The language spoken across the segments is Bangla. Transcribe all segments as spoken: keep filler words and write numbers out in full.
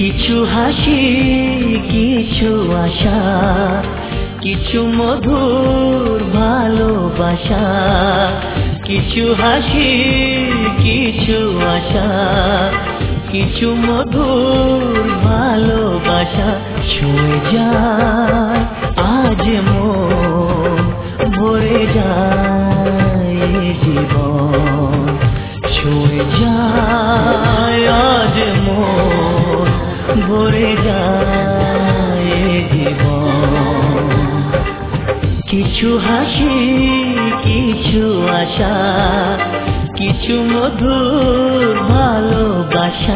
কিছু হাসি কিছু আশা কিছু মধুর ভালোবাসা কিছু হাসি কিছু আশা কিছু মধুর ভালোবাসা ছুঁয়ে যায় আজ মন ভরে যায় জীবন ছুঁয়ে যায় আজ মন ভরে যায় জীবন কিছু হাসি কিছু আশা কিছু মধুর ভালোবাসা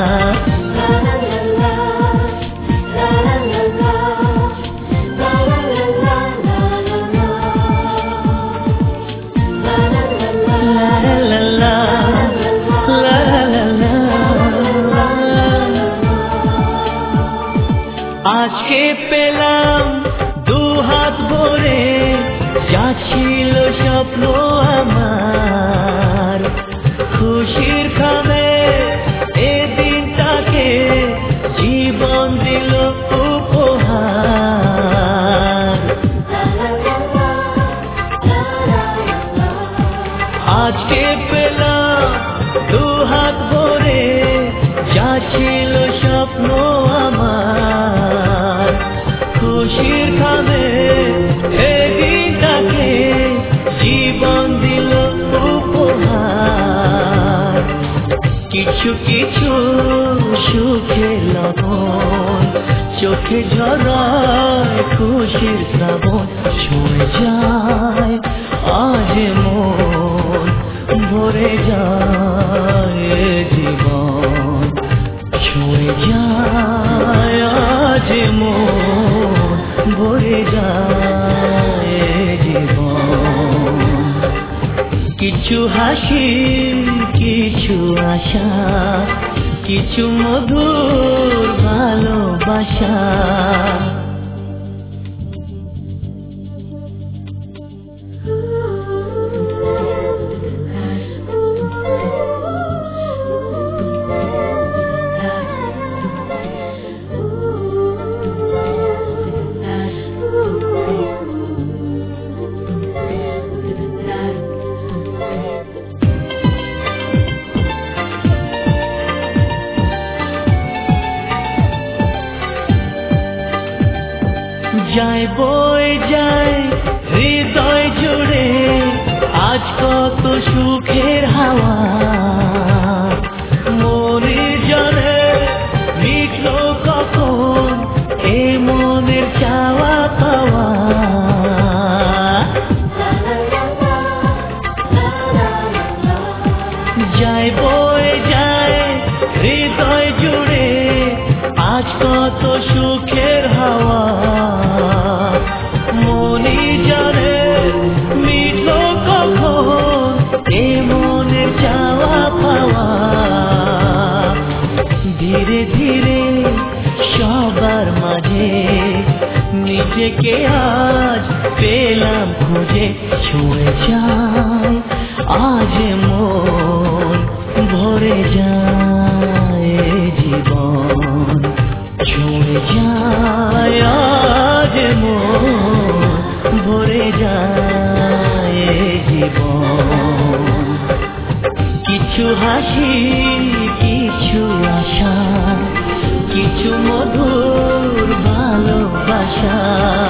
আজকে পেলাম দু হাত ভরে যা ছিল স্বপ্ন আমার খুশির খামে এ দিনটাকে জীবন দিল উপহার আজকে পেলাম দু হাত ভরে যা ছিল স্বপ্ন আমার খুশির খামে এ দিনটাকে জীবন দিল উপহার কিছু কিছু সুখে লবণ চোখে ঝরায় খুশির শ্রাবণ ছুঁয়ে যায় আজ মন ভরে যায় জীবন ছুঁয়ে যায় আজ মন ভরে যায় জীবন কিছু হাসি কিছু আশা কিছু মধুর ভালোবাসা যায় বয়ে যায় হৃদয় জুড়ে আজ কত সুখের হাওয়া মনের জলে মিটলো কখন এ মনের চাওয়া পাওয়া যায় বয়ে যায় হৃদয় জুড়ে আজ কত সুখের হাওয়া মনি জানে মিটলো কখন এ মনের চাওয়া পাওয়া ধীরে ধীরে সবার মাঝে নিজেকে আজ পেলাম খুঁজে ছুঁয়ে যায় আজ মন ভরে যায় জীবন ছুঁয়ে যায় আজ মন ভরে যায় জীবন কিছু হাসি কিছু আশা কিছু মধুর ভালোবাসা